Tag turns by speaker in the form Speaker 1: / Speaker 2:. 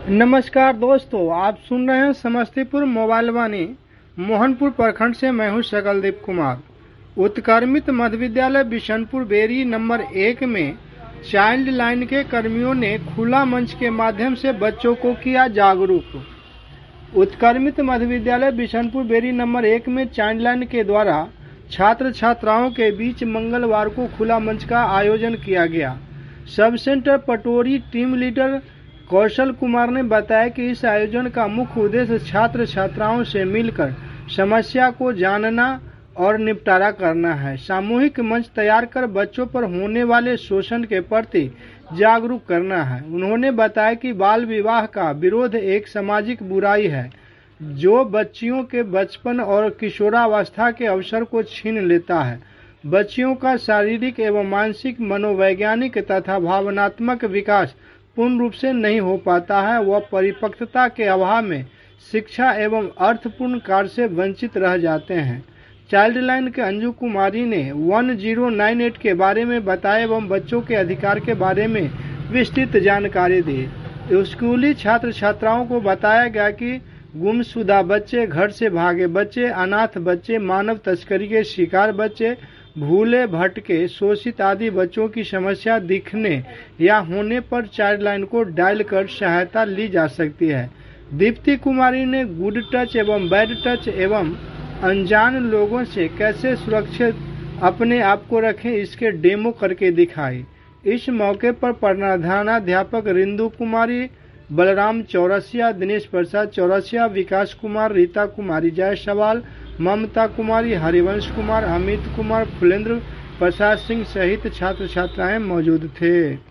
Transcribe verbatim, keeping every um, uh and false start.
Speaker 1: नमस्कार दोस्तों, आप सुन रहे हैं समस्तीपुर मोबाइल वाणी। मोहनपुर प्रखंड से मैं हूं सकलदीप कुमार। उत्क्रमित मध्य विद्यालय बिशनपुर बेरी नंबर एक में चाइल्ड लाइन के कर्मियों ने खुला मंच के माध्यम से बच्चों को किया जागरूक। उत्क्रमित मध्य विद्यालय बिशनपुर बेरी नंबर एक में चाइल्ड लाइन के द्वारा छात्र छात्राओं के बीच मंगलवार को खुला मंच का आयोजन किया गया। Sub centre Patori team leader Kaushal Kumar ने बताया कि इस आयोजन का मुख्य उद्देश्य छात्र छात्राओं से मिलकर समस्या को जानना और निपटारा करना है। सामूहिक मंच तैयार कर बच्चों पर होने वाले शोषण के प्रति जागरूक करना है। उन्होंने बताया कि बाल विवाह का विरोध एक सामाजिक बुराई है जो बच्चियों के बचपन और किशोरावस्था के अवसर को छीन लेता है। बच्चियों का शारीरिक एवं मानसिक, मनोवैज्ञानिक तथा भावनात्मक विकास पूर्ण रूप से नहीं हो पाता है। वह परिपक्वता के अभाव में शिक्षा एवं अर्थपूर्ण कार्य से वंचित रह जाते हैं। चाइल्ड लाइन के अंजू कुमारी ने वन जीरो नाइन एट के बारे में बताया एवं बच्चों के अधिकार के बारे में विस्तृत जानकारी दी। स्कूली छात्र छात्राओं को बताया गया कि गुमशुदा बच्चे, घर से भागे बच्चे, अनाथ बच्चे, मानव तस्करी के शिकार बच्चे, भूले भटके, शोषित आदि बच्चों की समस्या दिखने या होने पर चाइल्ड लाइन को डायल कर सहायता ली जा सकती है। दीप्ति कुमारी ने गुड टच एवं बैड टच एवं अनजान लोगों से कैसे सुरक्षित अपने आप को रखें, इसके डेमो करके दिखाई। इस मौके पर प्रधानाध्यापक रिंदु कुमारी, बलराम चौरसिया, दिनेश प्रसाद चौरसिया, विकास कुमार, रीता कुमारी जायसवाल, ममता कुमारी, हरिवंश कुमार, अमित कुमार, फुलेंद्र प्रसाद सिंह सहित छात्र छात्राएं मौजूद थे।